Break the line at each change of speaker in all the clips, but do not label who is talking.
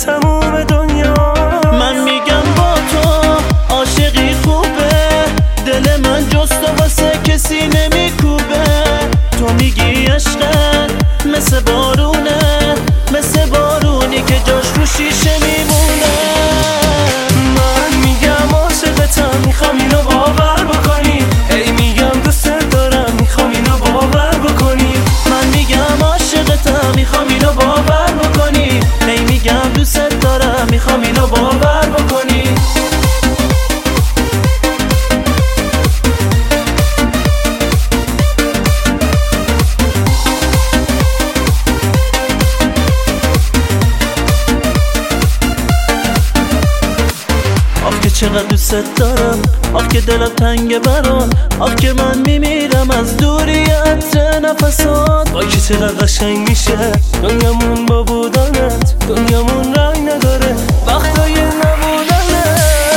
تموم دنیا.
من میگم با تو عاشقی خوبه، دل من جز تو واسه کسی نمیکوبه. تو میگی عشقت مثل بارونه، مثل بارونی که جاش رو شیشه میمونه.
من میگم عاشقتم، میخوام اینو باور بکنی. هی میگم دوست دارم، میخوام اینو باور بکنی.
من میگم عاشقتم، میخوام اینو باور بکنی. هی میگم دوست دارم، میخوام اینو باور بکنی. آخ که چقدر دوست دارم، آخ که دلم تنگه برات، آخ که من میمیرم از دوری عطر نفسات.
وای که چقدر قشنگ میشه دنیامون با بودنت، دنیامون رنگ نداره وقتای نبودنت.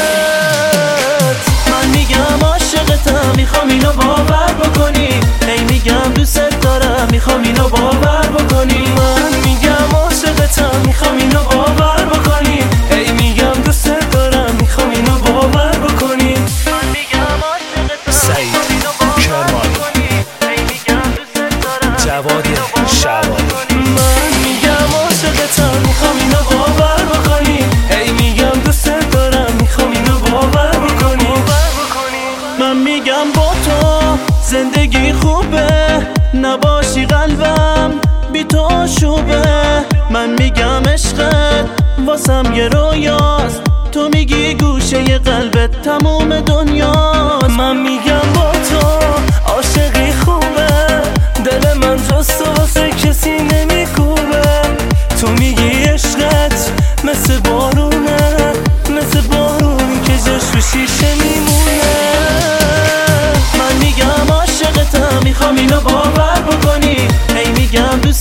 من میگم عاشقتم، میخوام اینو باور بکنی. هی میگم دوست دارم، میخوام اینو باور بکنی.
من میگم عاشقتم، میخوام اینو باور بکنی. هی میگم دوست دارم، میخوام اینو باور بکنی.
من میگم عاشقتم،
سعید کرمانی،
هی میگم دوست دارم،
جواد شعبانی.
من میگم عاشقتم، میخوام اینو باور بکنی. هی میگم دوست دارم، میخوام اینو باور بکنی.
من میگم با تو زندگی خوبه، نباشی قلبم بی تو آشوبه. من میگم عشقت واسم یه رویاست، تو میگی گوشه قلبت تموم دنیاست.
من میگم با تو عاشقی خوبه، دل من جز تو واسه کسی نمیکوبه. تو میگی عشقت مثل بارونه، مثل بارونی که جاش رو شیشه میمونه.
من میگم عاشقتم، میخوام اینو باور بکنی. هی میگم